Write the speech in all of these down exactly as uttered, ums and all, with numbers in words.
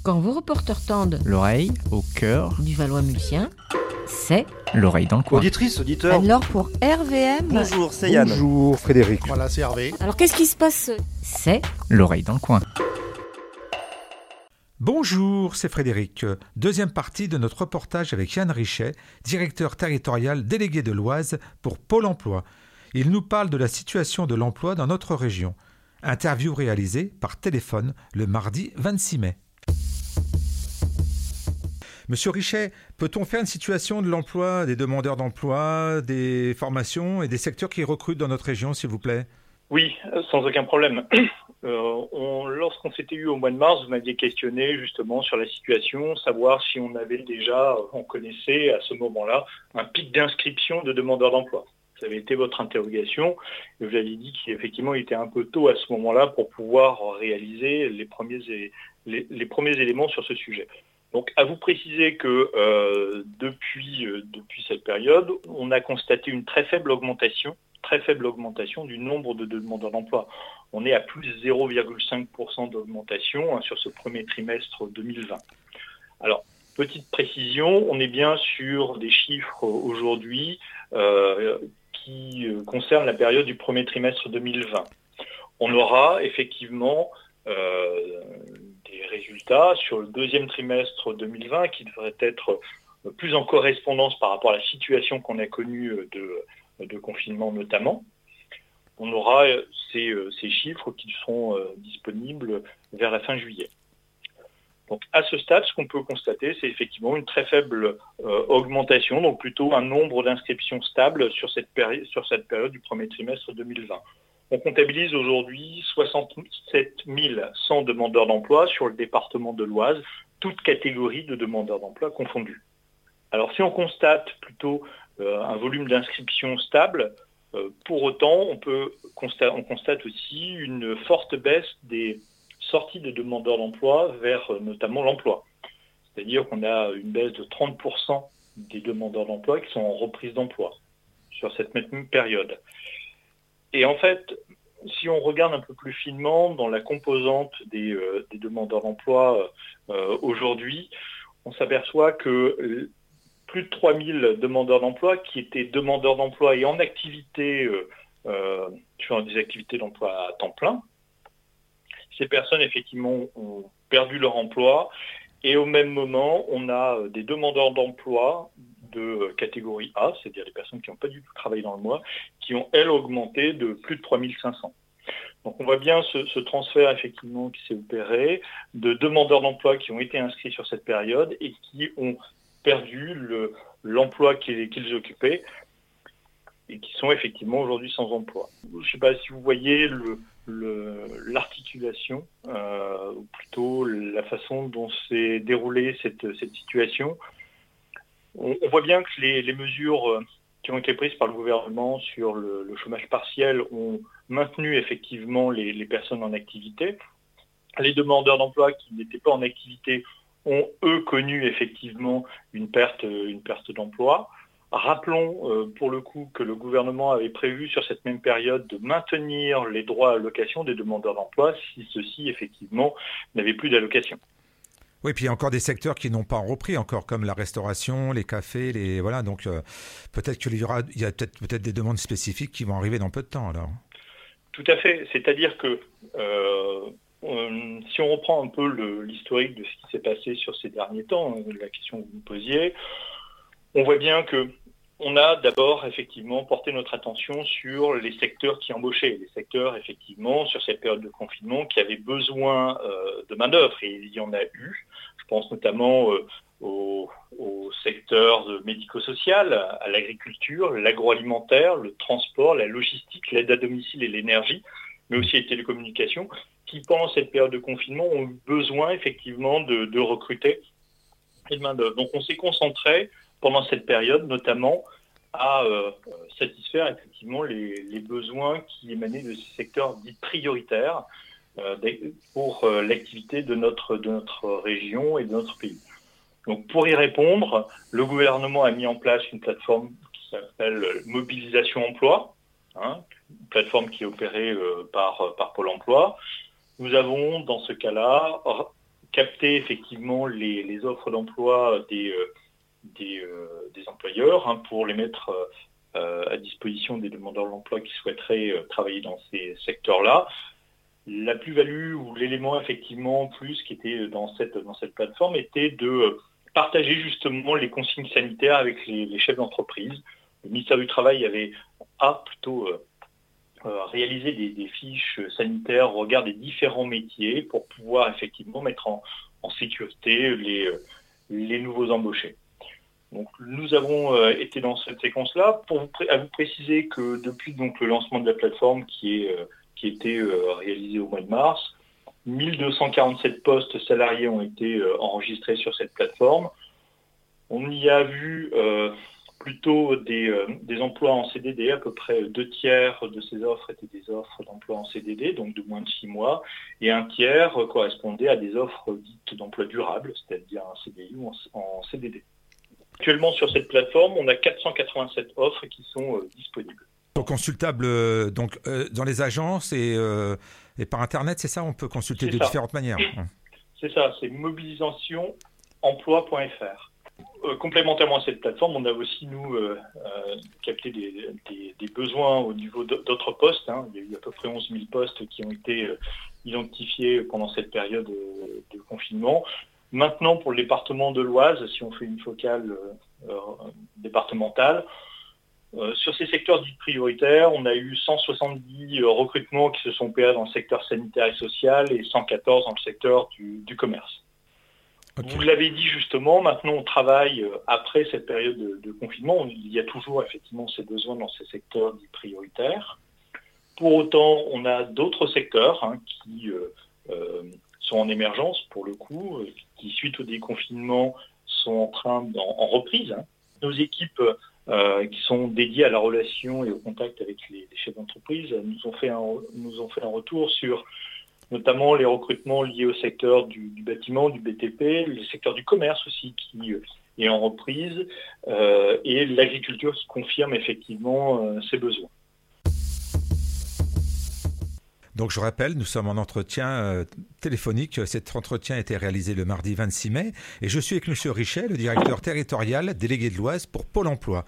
Quand vos reporters tendent l'oreille au cœur du Valois-Mulsien, c'est l'oreille dans le coin. Auditrice, auditeur. alors pour R V M. Bonjour, c'est Yann. Bonjour Frédéric. Voilà, c'est Hervé. Alors qu'est-ce qui se passe? C'est L'oreille dans le coin. Bonjour, c'est Frédéric. Deuxième partie de notre reportage avec Yann Richet, directeur territorial délégué de l'Oise pour Pôle emploi. Il nous parle de la situation de l'emploi dans notre région. Interview réalisée par téléphone le mardi vingt-six mai. Monsieur Richet, peut-on faire une situation de l'emploi, des demandeurs d'emploi, des formations et des secteurs qui recrutent dans notre région, s'il vous plaît? Oui, sans aucun problème. Euh, on, lorsqu'on s'était eu au mois de mars, vous m'aviez questionné justement sur la situation, savoir si on avait déjà, on connaissait à ce moment-là, un pic d'inscription de demandeurs d'emploi. Ça avait été votre interrogation. Et vous aviez dit qu'effectivement, il était un peu tôt à ce moment-là pour pouvoir réaliser les premiers, les, les premiers éléments sur ce sujet. Donc, à vous préciser que euh, depuis, euh, depuis cette période, on a constaté une très faible augmentation, très faible augmentation du nombre de demandeurs d'emploi. On est à plus zéro virgule cinq pour cent d'augmentation hein, sur ce premier trimestre deux mille vingt. Alors, petite précision, on est bien sur des chiffres aujourd'hui euh, qui euh, concernent la période du premier trimestre deux mille vingt. On aura effectivement euh, des résultats sur le deuxième trimestre deux mille vingt qui devraient être plus en correspondance par rapport à la situation qu'on a connue de, de confinement notamment. On aura ces, ces chiffres qui seront disponibles vers la fin juillet. Donc à ce stade, ce qu'on peut constater, c'est effectivement une très faible euh, augmentation, donc plutôt un nombre d'inscriptions stable sur cette, péri- sur cette période du premier trimestre deux mille vingt. On comptabilise aujourd'hui soixante-sept mille cent demandeurs d'emploi sur le département de l'Oise, toutes catégories de demandeurs d'emploi confondues. Alors si on constate plutôt euh, un volume d'inscription stable, euh, pour autant on, peut consta- on constate aussi une forte baisse des sorties de demandeurs d'emploi vers euh, notamment l'emploi. C'est-à-dire qu'on a une baisse de trente pour cent des demandeurs d'emploi qui sont en reprise d'emploi sur cette même période. Et en fait, si on regarde un peu plus finement dans la composante des, euh, des demandeurs d'emploi euh, aujourd'hui, on s'aperçoit que euh, plus de trois mille demandeurs d'emploi qui étaient demandeurs d'emploi et en activité, euh, euh, sur des activités d'emploi à temps plein, ces personnes effectivement ont perdu leur emploi et au même moment, on a des demandeurs d'emploi de catégorie A, c'est-à-dire des personnes qui n'ont pas du tout travaillé dans le mois, qui ont, elles, augmenté de plus de trois mille cinq cents. Donc on voit bien ce, ce transfert effectivement qui s'est opéré de demandeurs d'emploi qui ont été inscrits sur cette période et qui ont perdu le, l'emploi qu'ils, qu'ils occupaient et qui sont effectivement aujourd'hui sans emploi. Je ne sais pas si vous voyez le, le, l'articulation, euh, ou plutôt la façon dont s'est déroulée cette, cette situation. On, on voit bien que les, les mesures qui ont été prises par le gouvernement sur le, le chômage partiel ont maintenu effectivement les, les personnes en activité. Les demandeurs d'emploi qui n'étaient pas en activité ont, eux, connu effectivement une perte, une perte d'emploi. Rappelons euh, pour le coup que le gouvernement avait prévu sur cette même période de maintenir les droits à allocation des demandeurs d'emploi si ceux-ci effectivement n'avaient plus d'allocation. Oui, puis il y a encore des secteurs qui n'ont pas repris encore, comme la restauration, les cafés, les voilà. Donc euh, peut-être qu'il y aura, il y a peut-être peut-être des demandes spécifiques qui vont arriver dans peu de temps alors. Tout à fait. C'est-à-dire que euh, on, si on reprend un peu le, l'historique de ce qui s'est passé sur ces derniers temps, la question que vous me posiez, on voit bien que on a d'abord effectivement porté notre attention sur les secteurs qui embauchaient, les secteurs effectivement sur cette période de confinement qui avaient besoin euh, de main-d'œuvre et il y en a eu. Je pense notamment euh, au, au secteur médico-social, à l'agriculture, l'agroalimentaire, le transport, la logistique, l'aide à domicile et l'énergie, mais aussi les télécommunications, qui pendant cette période de confinement ont eu besoin effectivement de, de recruter et de main-d'œuvre. Donc on s'est concentré pendant cette période, notamment, à euh, satisfaire effectivement les, les besoins qui émanaient de ces secteurs dits prioritaires euh, pour euh, l'activité de notre, de notre région et de notre pays. Donc pour y répondre, le gouvernement a mis en place une plateforme qui s'appelle Mobilisation Emploi, hein, une plateforme qui est opérée euh, par, par Pôle emploi. Nous avons, dans ce cas-là, capter effectivement les, les offres d'emploi des, euh, des, euh, des employeurs hein, pour les mettre euh, à disposition des demandeurs d'emploi qui souhaiteraient euh, travailler dans ces secteurs-là. La plus-value ou l'élément effectivement plus qui était dans cette, dans cette plateforme était de partager justement les consignes sanitaires avec les, les chefs d'entreprise. Le ministère du Travail avait a plutôt euh, euh, réalisé des, des fiches sanitaires au regard des différents métiers pour pouvoir effectivement mettre en, en sécurité les, les nouveaux embauchés. Donc, nous avons euh, été dans cette séquence-là pour vous, pré- à vous préciser que depuis donc, le lancement de la plateforme qui, est, euh, qui était euh, réalisé au mois de mars, mille deux cent quarante-sept postes salariés ont été euh, enregistrés sur cette plateforme. On y a vu euh, plutôt des, euh, des emplois en C D D, à peu près deux tiers de ces offres étaient des offres d'emploi en C D D, donc de moins de six mois, et un tiers euh, correspondait à des offres dites d'emploi durable, c'est-à-dire un C D I ou en, en C D D. Actuellement, sur cette plateforme, on a quatre cent quatre-vingt-sept offres qui sont euh, disponibles. Donc, consultable euh, donc, euh, dans les agences et, euh, et par Internet, c'est ça? On peut consulter C'est de ça. différentes manières. C'est ça, c'est mobilisation emploi point f r. Euh, complémentairement à cette plateforme, on a aussi, nous, euh, euh, capté des, des, des besoins au niveau d'autres postes. Hein. Il y a eu à peu près onze mille postes qui ont été euh, identifiés pendant cette période euh, de confinement. Maintenant, pour le département de l'Oise, si on fait une focale euh, euh, départementale, euh, sur ces secteurs dits prioritaires, on a eu cent soixante-dix euh, recrutements qui se sont opérés dans le secteur sanitaire et social et cent quatorze dans le secteur du, du commerce. Okay. Vous l'avez dit justement, maintenant on travaille euh, après cette période de, de confinement. Il y a toujours effectivement ces besoins dans ces secteurs dits prioritaires. Pour autant, on a d'autres secteurs hein, qui... Euh, euh, sont en émergence pour le coup, euh, qui suite au déconfinement sont en train en, en reprise. Hein. Nos équipes euh, qui sont dédiées à la relation et au contact avec les, les chefs d'entreprise nous ont fait un, nous ont fait un retour sur notamment les recrutements liés au secteur du, du bâtiment, du B T P, le secteur du commerce aussi qui euh, est en reprise euh, et l'agriculture qui confirme effectivement euh, ses besoins. Donc je rappelle, nous sommes en entretien euh, téléphonique. Cet entretien a été réalisé le mardi vingt-six mai et je suis avec M. Richet, le directeur territorial délégué de l'Oise pour Pôle emploi.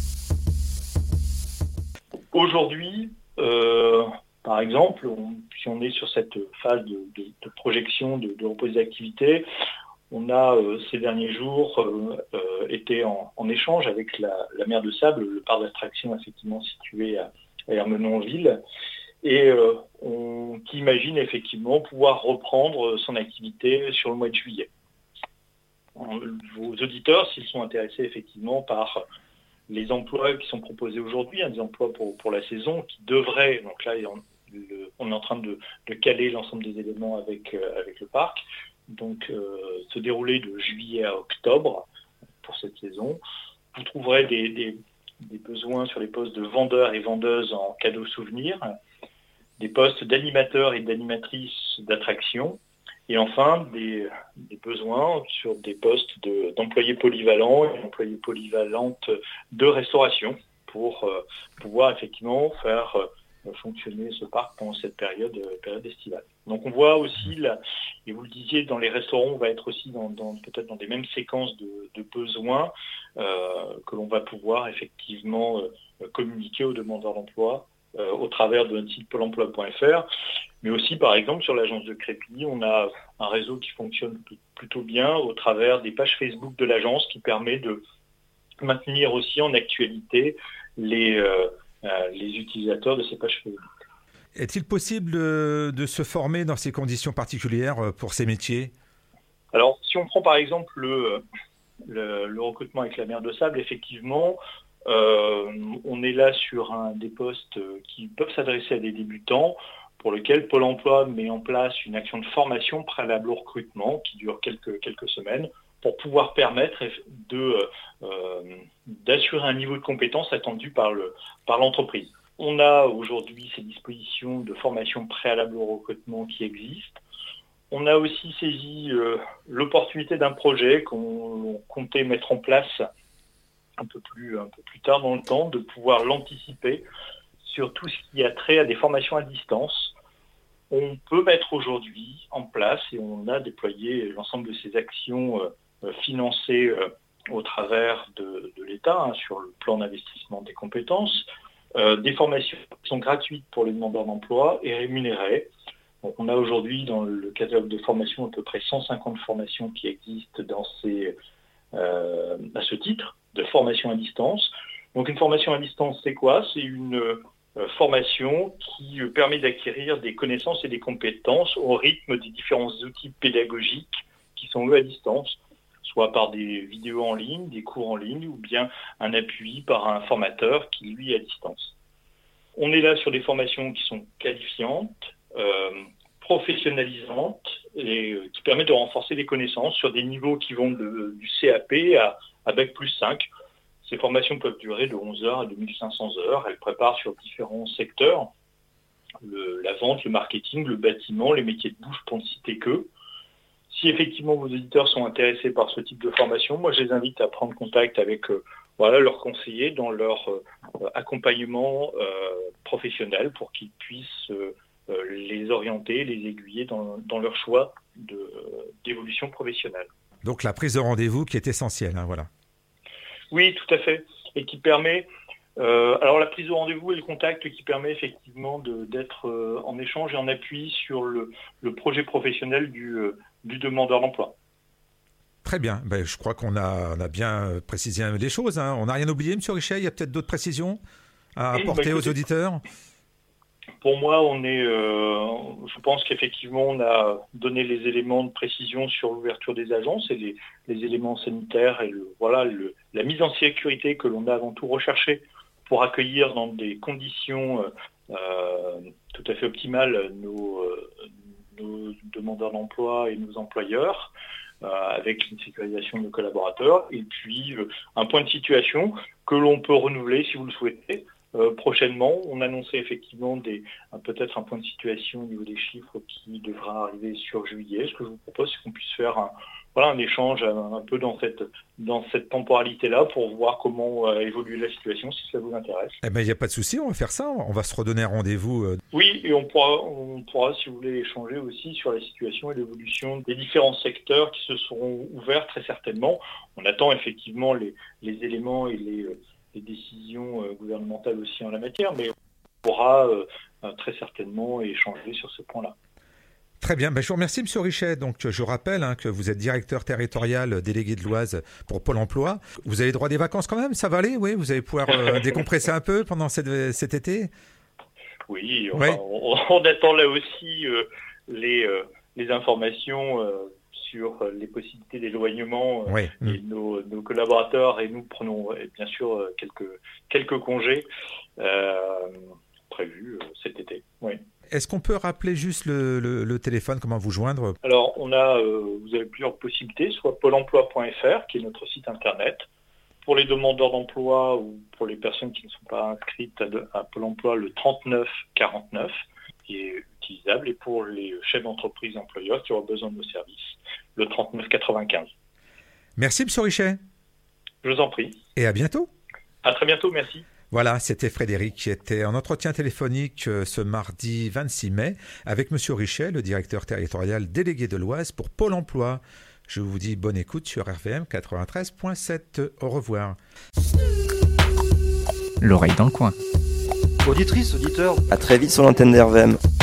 Aujourd'hui, euh, par exemple, on, si on est sur cette phase de, de, de projection, de, de reprise d'activité, on a euh, ces derniers jours euh, euh, été en, en échange avec la, la mer de Sable, le parc d'attraction effectivement situé à, à Ermenonville, et euh, on qui imagine effectivement pouvoir reprendre son activité sur le mois de juillet. Vos auditeurs, s'ils sont intéressés effectivement par les emplois qui sont proposés aujourd'hui, hein, des emplois pour, pour la saison, qui devraient, donc là on, le, on est en train de, de caler l'ensemble des éléments avec, euh, avec le parc, donc euh, se dérouler de juillet à octobre pour cette saison. Vous trouverez des, des, des besoins sur les postes de vendeurs et vendeuses en cadeaux souvenirs, des postes d'animateurs et d'animatrices d'attraction, et enfin des, des besoins sur des postes de, d'employés polyvalents et d'employés polyvalentes de restauration pour euh, pouvoir effectivement faire euh, fonctionner ce parc pendant cette période, euh, période estivale. Donc on voit aussi, là, et vous le disiez, dans les restaurants, on va être aussi dans, dans, peut-être dans des mêmes séquences de, de besoins euh, que l'on va pouvoir effectivement euh, communiquer aux demandeurs d'emploi Euh, au travers de notre site pôle emploi point f r, mais aussi par exemple sur l'agence de Crépy, on a un réseau qui fonctionne plutôt bien au travers des pages Facebook de l'agence qui permet de maintenir aussi en actualité les, euh, euh, les utilisateurs de ces pages Facebook. Est-il possible de, de se former dans ces conditions particulières pour ces métiers? Alors si on prend par exemple le, le, le recrutement avec la mer de Sable, effectivement, Euh, on est là sur un, des postes qui peuvent s'adresser à des débutants pour lesquels Pôle emploi met en place une action de formation préalable au recrutement qui dure quelques, quelques semaines pour pouvoir permettre de, euh, d'assurer un niveau de compétence attendu par, le, par l'entreprise. On a aujourd'hui ces dispositions de formation préalable au recrutement qui existent. On a aussi saisi euh, l'opportunité d'un projet qu'on comptait mettre en place un peu plus, un peu plus tard dans le temps, de pouvoir l'anticiper sur tout ce qui a trait à des formations à distance on peut mettre aujourd'hui en place, et on a déployé l'ensemble de ces actions euh, financées euh, au travers de, de l'État hein, sur le plan d'investissement des compétences, euh, des formations qui sont gratuites pour les demandeurs d'emploi et rémunérées. Donc, on a aujourd'hui dans le catalogue de formation à peu près cent cinquante formations qui existent dans ces, euh, à ce titre de formation à distance. Donc une formation à distance, c'est quoi ? C'est une euh, formation qui euh, permet d'acquérir des connaissances et des compétences au rythme des différents outils pédagogiques qui sont eux à distance, soit par des vidéos en ligne, des cours en ligne, ou bien un appui par un formateur qui lui est à distance. On est là sur des formations qui sont qualifiantes, euh, professionnalisantes, et euh, qui permettent de renforcer les connaissances sur des niveaux qui vont de, du C A P à, à Bac plus cinq. Ces formations peuvent durer de onze heures à deux mille cinq cents heures. Elles préparent sur différents secteurs, le, la vente, le marketing, le bâtiment, les métiers de bouche pour ne citer que. Si effectivement vos auditeurs sont intéressés par ce type de formation, moi je les invite à prendre contact avec euh, voilà, leurs conseillers dans leur euh, accompagnement euh, professionnel pour qu'ils puissent euh, les orienter, les aiguiller dans, dans leur choix de, d'évolution professionnelle. Donc la prise de rendez-vous qui est essentielle, hein, voilà. Oui, tout à fait, et qui permet, euh, alors la prise de rendez-vous et le contact qui permet effectivement de, d'être euh, en échange et en appui sur le, le projet professionnel du, euh, du demandeur d'emploi. Très bien, ben, je crois qu'on a, on a bien précisé les choses, hein. On n'a rien oublié, M. Richet, il y a peut-être d'autres précisions à oui, apporter bah, aux auditeurs ? Pour moi, on est, euh, je pense qu'effectivement, on a donné les éléments de précision sur l'ouverture des agences et les, les éléments sanitaires et le, voilà, le, la mise en sécurité que l'on a avant tout recherché pour accueillir dans des conditions euh, tout à fait optimales nos, euh, nos demandeurs d'emploi et nos employeurs, euh, avec une sécurisation de nos collaborateurs, et puis euh, un point de situation que l'on peut renouveler si vous le souhaitez. Euh, prochainement, on annonçait effectivement des, un, peut-être un point de situation au niveau des chiffres qui devra arriver sur juillet. Ce que je vous propose, c'est qu'on puisse faire un, voilà, un échange un, un peu dans cette, dans cette temporalité-là pour voir comment euh, évolue la situation, si ça vous intéresse. Eh bien, il n'y a pas de souci, on va faire ça. On va se redonner un rendez-vous. Euh... Oui, et on pourra, on pourra, si vous voulez, échanger aussi sur la situation et l'évolution des différents secteurs qui se seront ouverts très certainement. On attend effectivement les, les éléments et les... les décisions euh, gouvernementales aussi en la matière, mais on pourra euh, très certainement échanger sur ce point-là. Très bien, ben, je vous remercie M. Richet. Donc, je rappelle hein, que vous êtes directeur territorial délégué de l'Oise pour Pôle emploi. Vous avez droit à des vacances quand même, ça va aller? Oui, vous allez pouvoir euh, décompresser un peu pendant cette, cet été? Oui, on, ouais. on, on attend là aussi euh, les, euh, les informations euh, sur les possibilités d'éloignement euh, ouais. et mmh. nos, nos collaborateurs et nous prenons euh, bien sûr quelques, quelques congés euh, prévus euh, cet été. Oui. Est-ce qu'on peut rappeler juste le, le, le téléphone, comment vous joindre? Alors, on a, euh, vous avez plusieurs possibilités, soit pôle emploi point f r, qui est notre site internet. Pour les demandeurs d'emploi ou pour les personnes qui ne sont pas inscrites à, à Pôle emploi, le trente-neuf quarante-neuf, qui est utilisable. Et pour les chefs d'entreprise employeurs qui auront besoin de nos services, le trente-neuf quatre-vingt-quinze. Merci, M. Richet. Je vous en prie. Et à bientôt. À très bientôt, merci. Voilà, c'était Frédéric qui était en entretien téléphonique ce mardi vingt-six mai avec M. Richet, le directeur territorial délégué de l'Oise pour Pôle emploi. Je vous dis bonne écoute sur R V M quatre-vingt-treize point sept. Au revoir. L'oreille dans le coin. Auditrice, auditeur, à très vite sur l'antenne d'R V M.